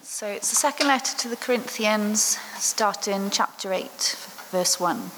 So it's the second letter to the Corinthians, starting chapter 8, verse 1.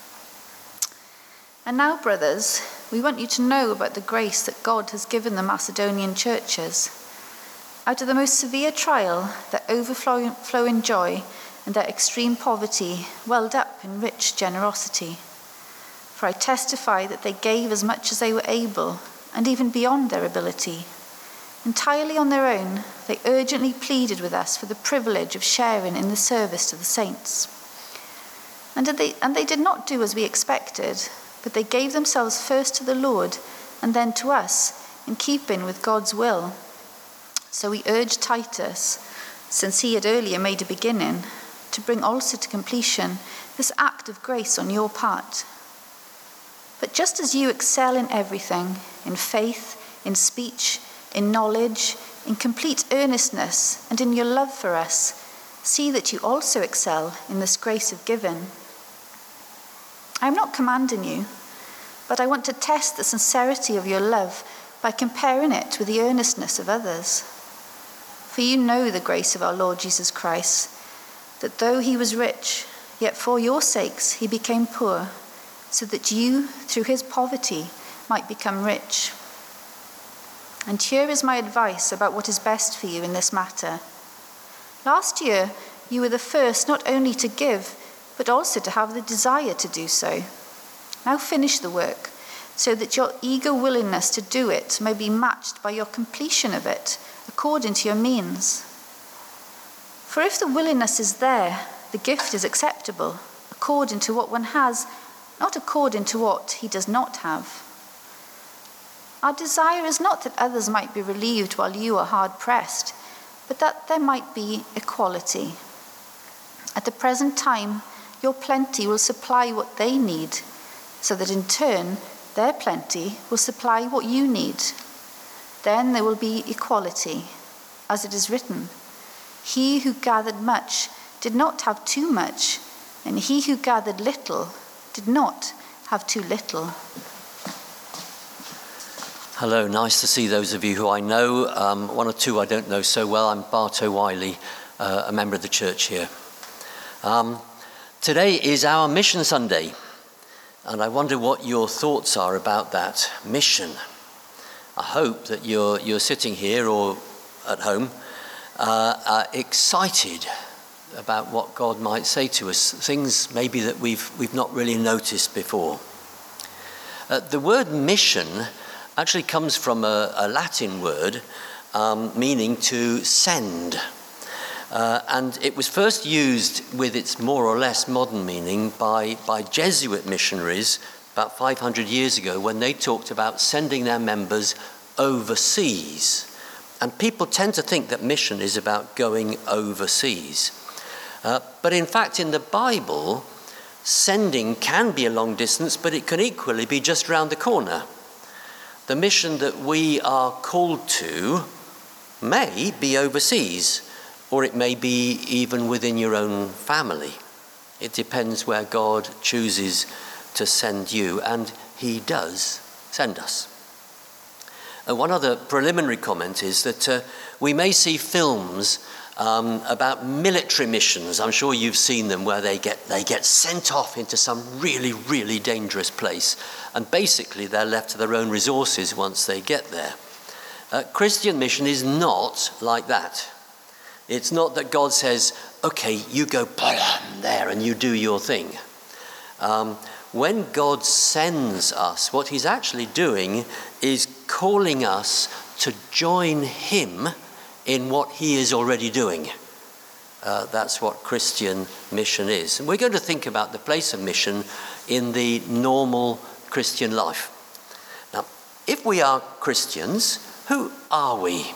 And now, brothers, we want you to know about the grace that God has given the Macedonian churches. Out of the most severe trial, their overflowing joy and their extreme poverty welled up in rich generosity. For I testify that they gave as much as they were able, and even beyond their ability. Entirely on their own, they urgently pleaded with us for the privilege of sharing in the service to the saints. And they did not do as we expected, but they gave themselves first to the Lord and then to us, in keeping with God's will. So we urged Titus, since he had earlier made a beginning, to bring also to completion this act of grace on your part. But just as you excel in everything, in faith, in speech, in knowledge, in complete earnestness, and in your love for us, see that you also excel in this grace of giving. I am not commanding you, but I want to test the sincerity of your love by comparing it with the earnestness of others. For you know the grace of our Lord Jesus Christ, that though he was rich, yet for your sakes he became poor, so that you, through his poverty, might become rich. And here is my advice about what is best for you in this matter. Last year, you were the first not only to give, but also to have the desire to do so. Now finish the work, so that your eager willingness to do it may be matched by your completion of it, according to your means. For if the willingness is there, the gift is acceptable, according to what one has, not according to what he does not have. Our desire is not that others might be relieved while you are hard-pressed, but that there might be equality. At the present time, your plenty will supply what they need, so that in turn, their plenty will supply what you need. Then there will be equality, as it is written, "He who gathered much did not have too much, and he who gathered little did not have too little." Hello, nice to see those of you who I know. One or two I don't know so well. I'm Bart O'Wiley, a member of the church here. Today is our Mission Sunday, and I wonder what your thoughts are about that mission. I hope that you're sitting here or at home excited about what God might say to us, things maybe that we've not really noticed before. The word mission actually comes from a Latin word meaning to send. And it was first used with its more or less modern meaning by Jesuit missionaries about 500 years ago, when they talked about sending their members overseas. And people tend to think that mission is about going overseas. But in fact, in the Bible, sending can be a long distance, but it can equally be just round the corner. The mission that we are called to may be overseas, or it may be even within your own family. It depends where God chooses to send you, and he does send us. One other preliminary comment is that we may see films about military missions. I'm sure you've seen them, where they get sent off into some really, really dangerous place, and basically they're left to their own resources once they get there. Christian mission is not like that. It's not that God says, okay, you go there and you do your thing. When God sends us, what he's actually doing is calling us to join him in what he is already doing. That's what Christian mission is. And we're going to think about the place of mission in the normal Christian life. Now, if we are Christians, who are we?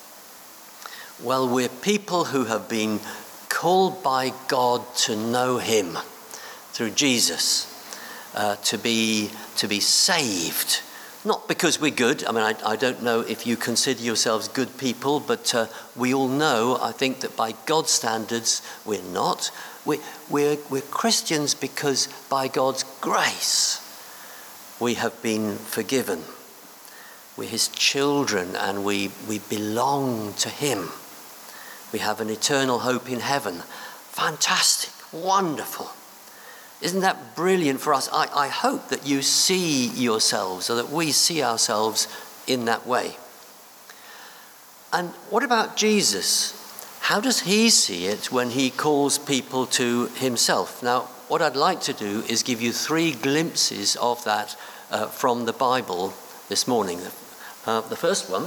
Well, we're people who have been called by God to know him through Jesus, to be saved. Not because we're good. I mean, I don't know if you consider yourselves good people, but we all know, I think, that by God's standards, we're not. We're Christians because by God's grace, we have been forgiven. We're his children, and we belong to him. We have an eternal hope in heaven. Fantastic, wonderful. Isn't that brilliant for us? I hope that you see yourselves, or that we see ourselves in that way. And what about Jesus? How does he see it when he calls people to himself? Now, what I'd like to do is give you 3 glimpses of that from the Bible this morning. The first one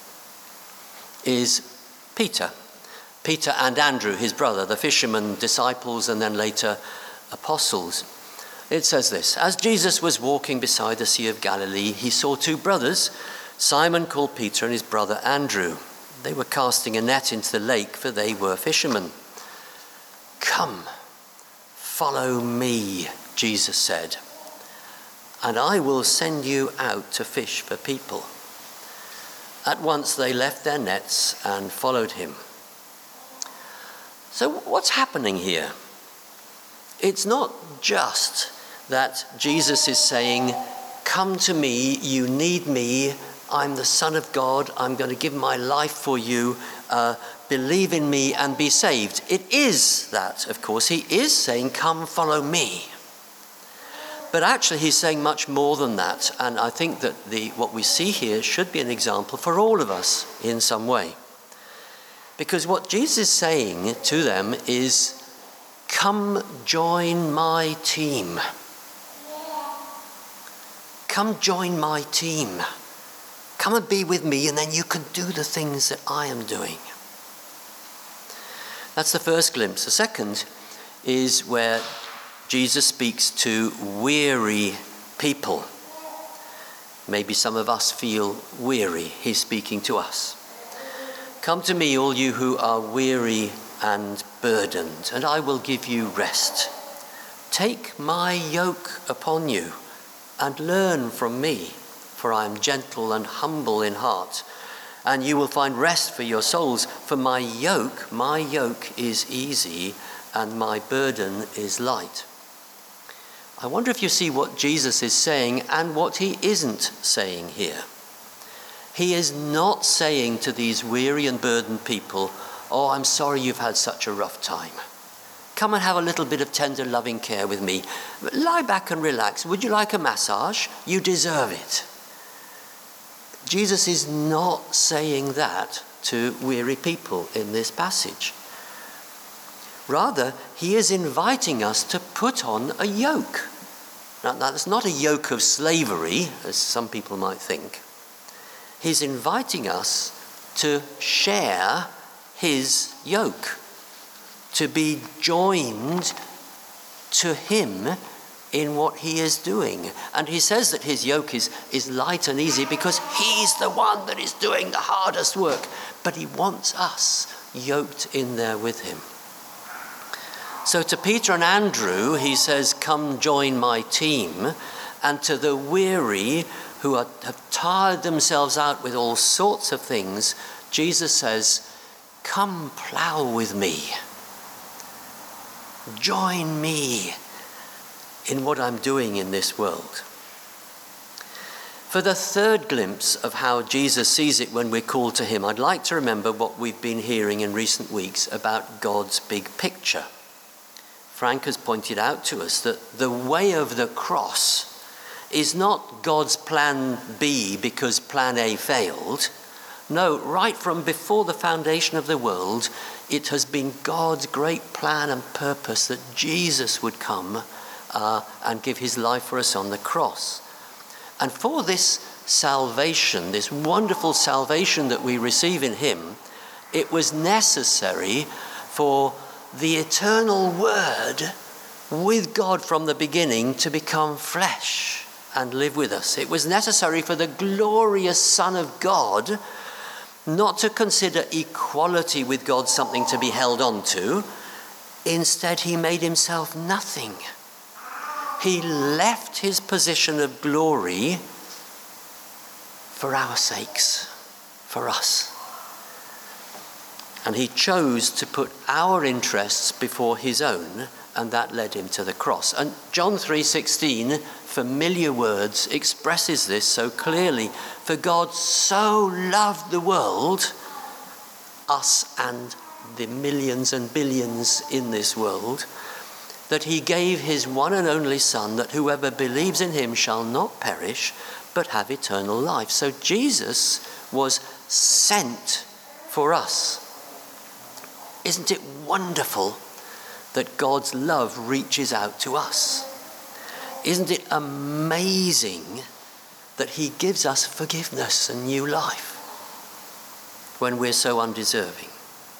is Peter. Peter and Andrew, his brother, the fishermen, disciples, and then later apostles. It says this: as Jesus was walking beside the Sea of Galilee, he saw 2 brothers, Simon called Peter and his brother Andrew. They were casting a net into the lake, for they were fishermen. "Come, follow me," Jesus said, "and I will send you out to fish for people." At once they left their nets and followed him. So what's happening here? It's not just that Jesus is saying, "Come to me, you need me, I'm the Son of God, I'm going to give my life for you, believe in me and be saved." It is that, of course. He is saying, "Come, follow me." But actually he's saying much more than that, and I think that what we see here should be an example for all of us in some way. Because what Jesus is saying to them is, "Come join my team. Come join my team. Come and be with me, and then you can do the things that I am doing." That's the first glimpse. The second is where Jesus speaks to weary people. Maybe some of us feel weary. He's speaking to us. "Come to me, all you who are weary and burdened, and I will give you rest. Take my yoke upon you and learn from me, for I am gentle and humble in heart, and you will find rest for your souls. For my yoke is easy and my burden is light." I wonder if you see what Jesus is saying and what he isn't saying here. He is not saying to these weary and burdened people, "Oh, I'm sorry you've had such a rough time. Come and have a little bit of tender loving care with me. Lie back and relax. Would you like a massage? You deserve it." Jesus is not saying that to weary people in this passage. Rather, he is inviting us to put on a yoke. Now, that's not a yoke of slavery, as some people might think. He's inviting us to share his yoke, to be joined to him in what he is doing. And he says that his yoke is light and easy because he's the one that is doing the hardest work. But he wants us yoked in there with him. So to Peter and Andrew, he says, "Come join my team." And to the weary who have tired themselves out with all sorts of things, Jesus says, "Come plow with me. Join me in what I'm doing in this world." For the third glimpse of how Jesus sees it when we're called to him, I'd like to remember what we've been hearing in recent weeks about God's big picture. Frank has pointed out to us that the way of the cross is not God's plan B because plan A failed. No, right from before the foundation of the world, it has been God's great plan and purpose that Jesus would come and give his life for us on the cross. And for this salvation, this wonderful salvation that we receive in him, it was necessary for the eternal Word with God from the beginning to become flesh and live with us. It was necessary for the glorious Son of God not to consider equality with God something to be held on to. Instead, he made himself nothing. He left his position of glory for our sakes, for us. And he chose to put our interests before his own, and that led him to the cross. And John 3:16, familiar words, expresses this so clearly. "For God so loved the world," us and the millions and billions in this world, that he gave his one and only Son, that whoever believes in him shall not perish, but have eternal life. So Jesus was sent for us. Isn't it wonderful that God's love reaches out to us? Isn't it amazing that he gives us forgiveness and new life when we're so undeserving?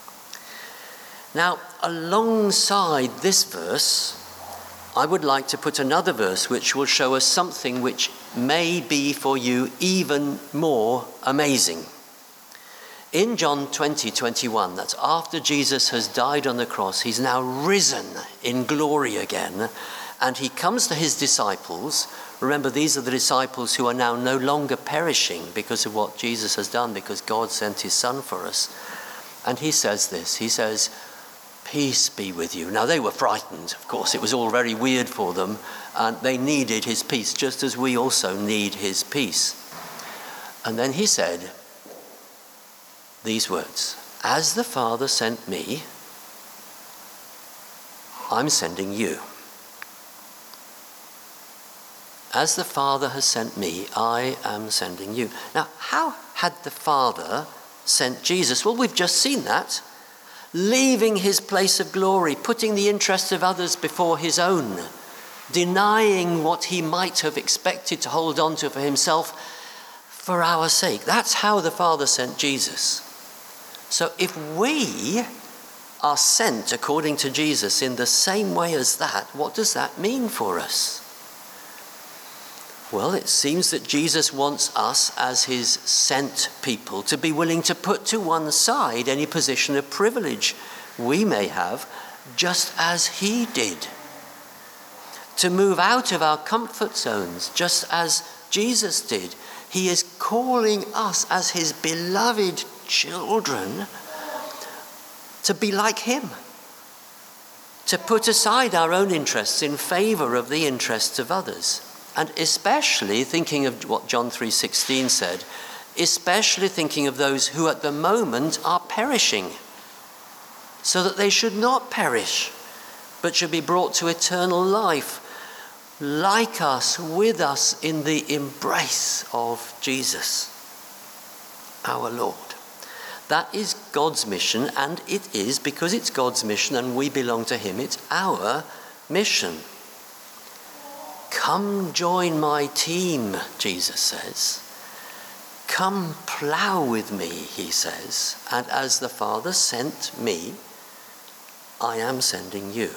Now, alongside this verse, I would like to put another verse which will show us something which may be for you even more amazing. In John 20:21, that's after Jesus has died on the cross, he's now risen in glory again, and he comes to his disciples. Remember, these are the disciples who are now no longer perishing because of what Jesus has done, because God sent his Son for us. And he says this, he says, "Peace be with you." Now they were frightened, of course. It was all very weird for them, and they needed his peace, just as we also need his peace. And then he said these words, "As the Father sent me, I'm sending you. As the Father has sent me, I am sending you." Now, how had the Father sent Jesus? Well, we've just seen that. Leaving his place of glory, putting the interests of others before his own, denying what he might have expected to hold on to for himself for our sake. That's how the Father sent Jesus. So if we are sent according to Jesus in the same way as that, what does that mean for us? Well, it seems that Jesus wants us as his sent people to be willing to put to one side any position of privilege we may have, just as he did. To move out of our comfort zones, just as Jesus did. He is calling us as his beloved children to be like him. To put aside our own interests in favor of the interests of others. And especially thinking of what John 3:16 said, especially thinking of those who at the moment are perishing, so that they should not perish, but should be brought to eternal life, like us, with us in the embrace of Jesus, our Lord. That is God's mission, and it is, because it's God's mission and we belong to him, it's our mission. Come join my team, Jesus says. Come plough with me, he says. And as the Father sent me, I am sending you.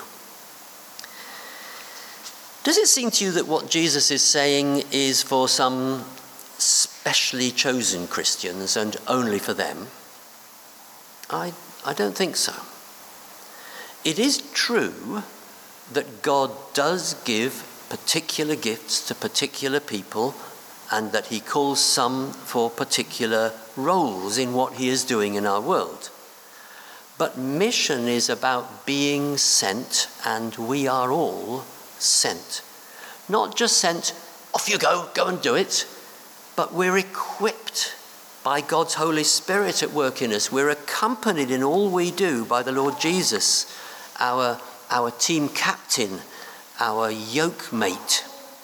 Does it seem to you that what Jesus is saying is for some specially chosen Christians and only for them? I don't think so. It is true that God does give particular gifts to particular people, and that he calls some for particular roles in what he is doing in our world. But mission is about being sent, and we are all sent. Not just sent, off you go and do it, but we're equipped by God's Holy Spirit at work in us. We're accompanied in all we do by the Lord Jesus, our team captain, our yoke mate.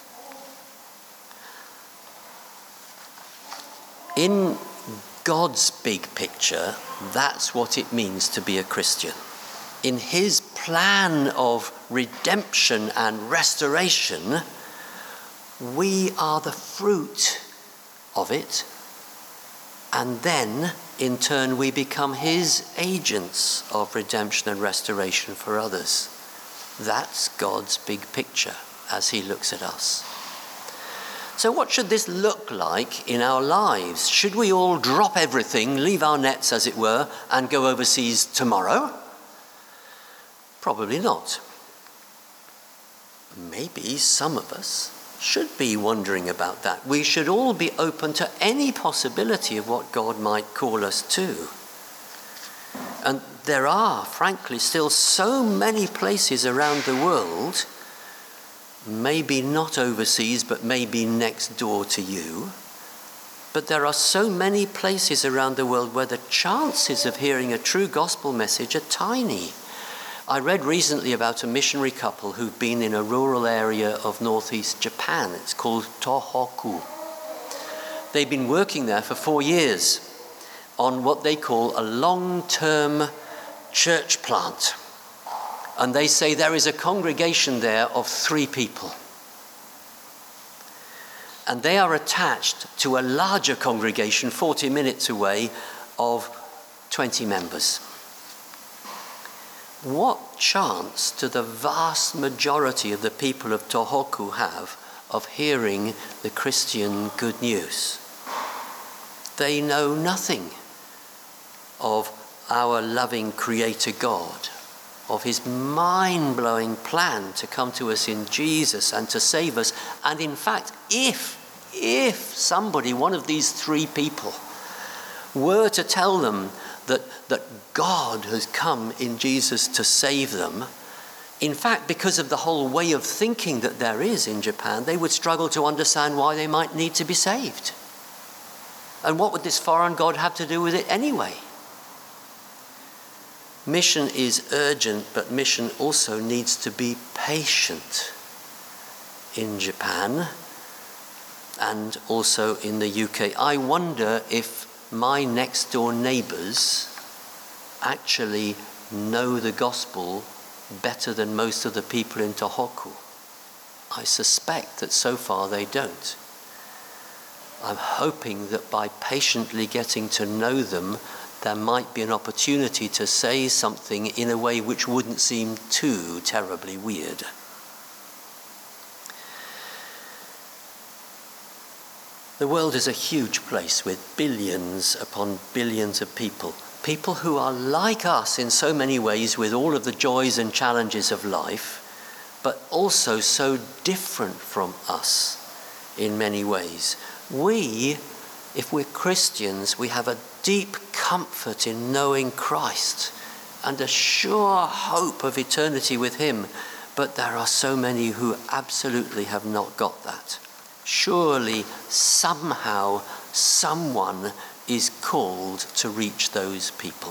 In God's big picture, that's what it means to be a Christian. In his plan of redemption and restoration, we are the fruit of it, and then in turn we become his agents of redemption and restoration for others. That's God's big picture as he looks at us. So what should this look like in our lives? Should we all drop everything, leave our nets as it were, and go overseas tomorrow? Probably not. Maybe some of us should be wondering about that. We should all be open to any possibility of what God might call us to. And there are, frankly, still so many places around the world, maybe not overseas, but maybe next door to you, But there are so many places around the world where the chances of hearing a true gospel message are tiny. I read recently about a missionary couple who've been in a rural area of northeast Japan. It's called Tohoku. They've been working there for 4 years on what they call a long-term church plant. And they say there is a congregation there of 3 people. And they are attached to a larger congregation 40 minutes away of 20 members. What chance do the vast majority of the people of Tohoku have of hearing the Christian good news? They know nothing of our loving Creator God, of his mind-blowing plan to come to us in Jesus and to save us. And in fact, if somebody, one of these 3 people, were to tell them that God has come in Jesus to save them, in fact, because of the whole way of thinking that there is in Japan, they would struggle to understand why they might need to be saved. And what would this foreign God have to do with it anyway? Mission is urgent, but mission also needs to be patient in Japan and also in the UK. I wonder if my next door neighbours actually know the gospel better than most of the people in Tohoku. I suspect that so far they don't. I'm hoping that by patiently getting to know them, there might be an opportunity to say something in a way which wouldn't seem too terribly weird. The world is a huge place with billions upon billions of people. People who are like us in so many ways, with all of the joys and challenges of life, but also so different from us in many ways. We, if we're Christians, we have a deep comfort in knowing Christ and a sure hope of eternity with him. But there are so many who absolutely have not got that. Surely, somehow, someone is called to reach those people.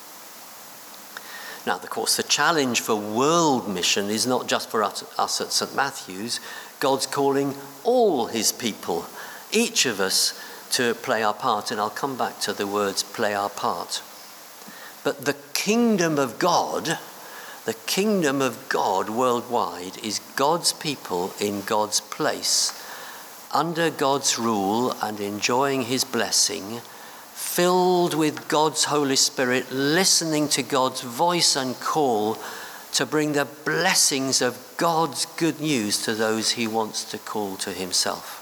Now, of course, the challenge for world mission is not just for us at St. Matthew's. God's calling all his people, each of us, to play our part. And I'll come back to the words play our part. But the kingdom of God worldwide is God's people in God's place, under God's rule and enjoying his blessing, filled with God's Holy Spirit, listening to God's voice and call to bring the blessings of God's good news to those he wants to call to himself.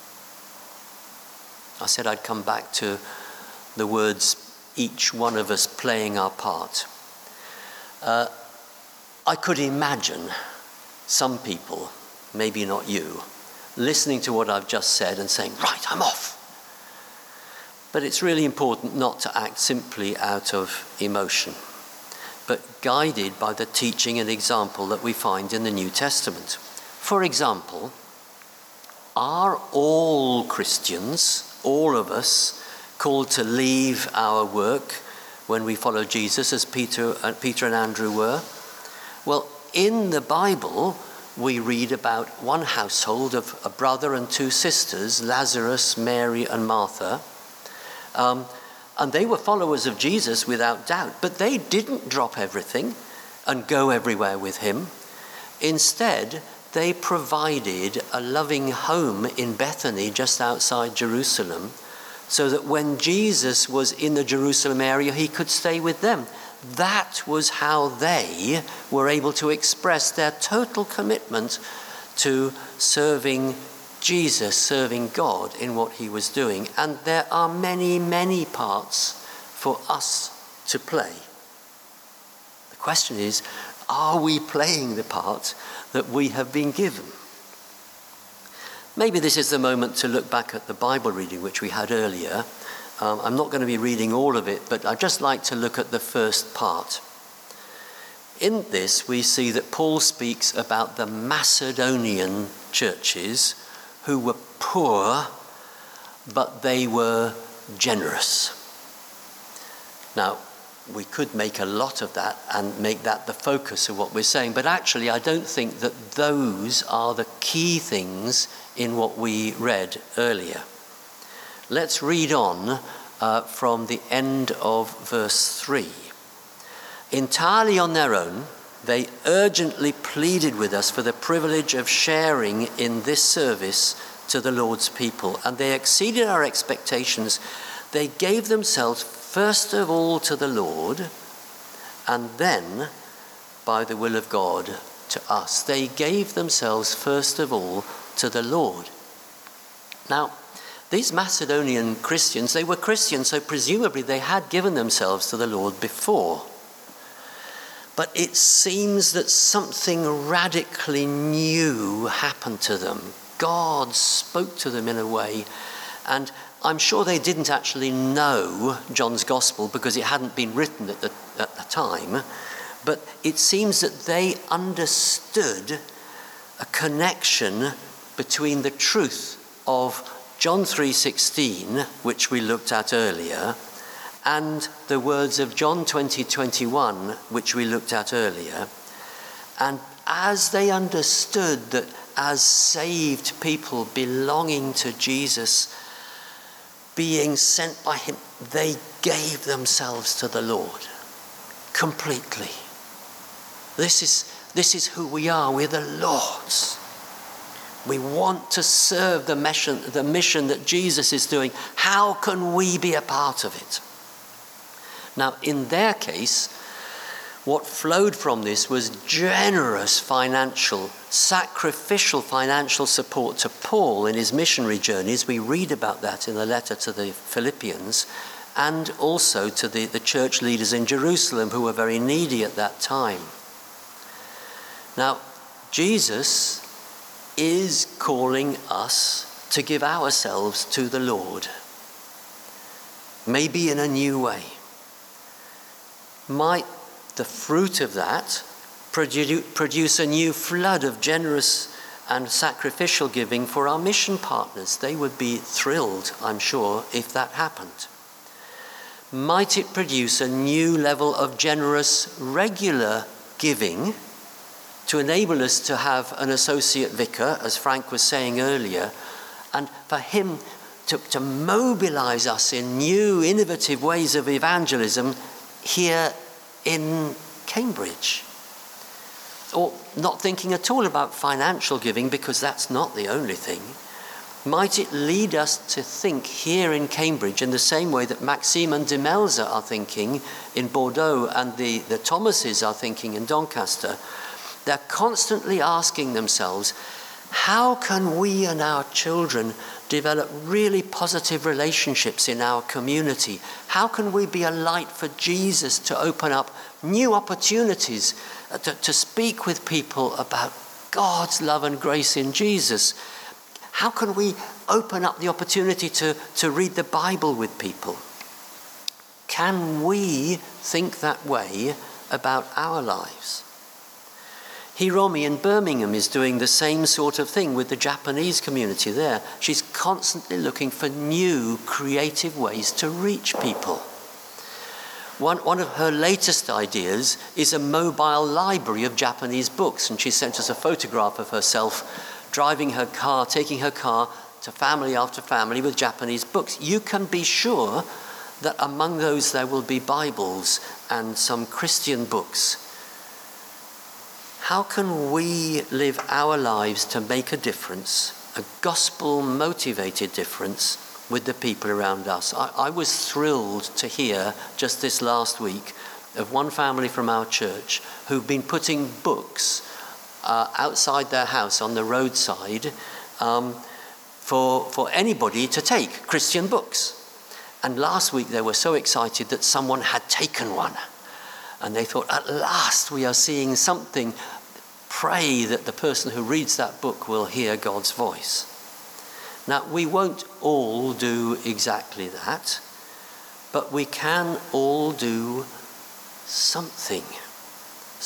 I said I'd come back to the words, each one of us playing our part. I could imagine some people, maybe not you, listening to what I've just said and saying, right, I'm off. But it's really important not to act simply out of emotion, but guided by the teaching and example that we find in the New Testament. For example, are all Christians, all of us, called to leave our work when we follow Jesus, as Peter and Andrew were? Well, in the Bible, we read about one household of a brother and 2 sisters, Lazarus, Mary, and Martha. And they were followers of Jesus without doubt, but they didn't drop everything and go everywhere with him. Instead, they provided a loving home in Bethany, just outside Jerusalem, so that when Jesus was in the Jerusalem area, he could stay with them. That was how they were able to express their total commitment to serving Jesus, serving God in what he was doing. And there are many, many parts for us to play. The question is, are we playing the part that we have been given? Maybe this is the moment to look back at the Bible reading which we had earlier. I'm not going to be reading all of it, but I'd just like to look at the first part. In this, we see that Paul speaks about the Macedonian churches who were poor but they were generous. Now, we could make a lot of that and make that the focus of what we're saying, but actually I don't think that those are the key things in what we read earlier. Let's read on from the end of verse 3. Entirely on their own, they urgently pleaded with us for the privilege of sharing in this service to the Lord's people, and they exceeded our expectations. They gave themselves first of all to the Lord, and then, by the will of God, to us. They gave themselves first of all to the Lord. Now, these Macedonian Christians, they were Christians, so presumably they had given themselves to the Lord before. But it seems that something radically new happened to them. God spoke to them in a way, and I'm sure they didn't actually know John's Gospel because it hadn't been written at the time, but it seems that they understood a connection between the truth of John 3:16, which we looked at earlier, and the words of John 20:21, which we looked at earlier. And as they understood that as saved people belonging to Jesus, being sent by him, they gave themselves to the Lord completely. This is who we are. We're the Lord's. We want to serve the mission that Jesus is doing. How can we be a part of it? Now, in their case, what flowed from this was generous sacrificial financial support to Paul in his missionary journeys. We read about that in the letter to the Philippians, and also to the church leaders in Jerusalem who were very needy at that time. Now, Jesus is calling us to give ourselves to the Lord, maybe in a new way. Might the fruit of that produce a new flood of generous and sacrificial giving for our mission partners? They would be thrilled, I'm sure, if that happened. Might it produce a new level of generous, regular giving to enable us to have an associate vicar, as Frank was saying earlier, and for him to mobilize us in new, innovative ways of evangelism here in Cambridge? Or not thinking at all about financial giving, because that's not the only thing. Might it lead us to think here in Cambridge in the same way that Maxime and Demelza are thinking in Bordeaux and the Thomases are thinking in Doncaster? They're constantly asking themselves, how can we and our children develop really positive relationships in our community? How can we be a light for Jesus to open up new opportunities to speak with people about God's love and grace in Jesus? How can we open up the opportunity to read the Bible with people? Can we think that way about our lives? Hiromi in Birmingham is doing the same sort of thing with the Japanese community there. She's constantly looking for new, creative ways to reach people. One of her latest ideas is a mobile library of Japanese books, and she sent us a photograph of herself driving her car, taking her car to family after family with Japanese books. You can be sure that among those there will be Bibles and some Christian books. How can we live our lives to make a difference, a gospel-motivated difference with the people around us? I was thrilled to hear just this last week of one family from our church who've been putting books outside their house on the roadside for anybody to take, Christian books. And last week they were so excited that someone had taken one. And they thought, at last we are seeing something. Pray that the person who reads that book will hear God's voice. Now, we won't all do exactly that, but we can all do something.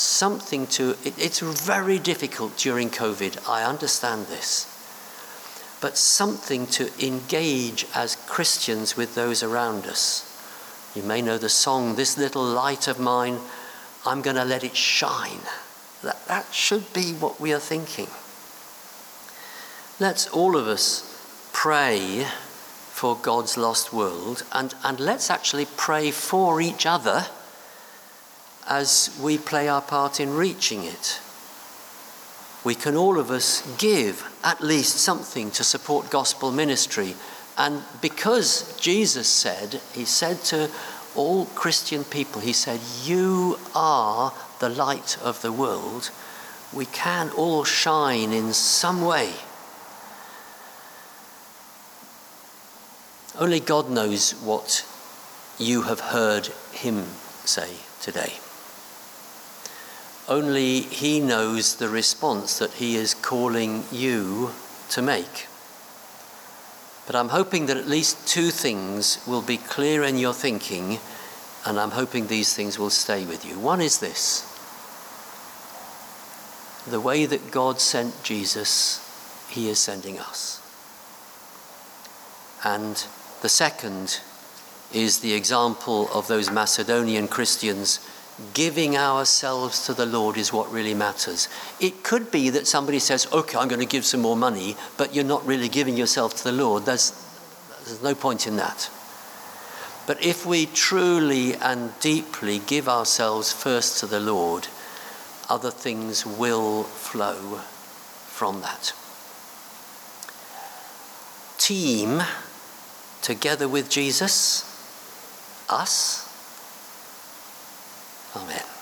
It's very difficult during COVID, I understand this. but something to engage as Christians with those around us. You may know the song, "This little light of mine, I'm going to let it shine." That should be what we are thinking. Let's all of us pray for God's lost world, and let's actually pray for each other as we play our part in reaching it. We can all of us give at least something to support gospel ministry. And because Jesus said, he said to all Christian people, he said, "You are the light of the world," we can all shine in some way. Only God knows what you have heard him say today. Only he knows the response that he is calling you to make. But I'm hoping that at least two things will be clear in your thinking, and I'm hoping these things will stay with you. One is this: the way that God sent Jesus, he is sending us. And the second is the example of those Macedonian Christians. Giving ourselves to the Lord is what really matters. It could be that somebody says, "Okay, I'm going to give some more money," but you're not really giving yourself to the Lord. There's no point in that. But if we truly and deeply give ourselves first to the Lord, other things will flow from that. Team together with Jesus, us. Amen.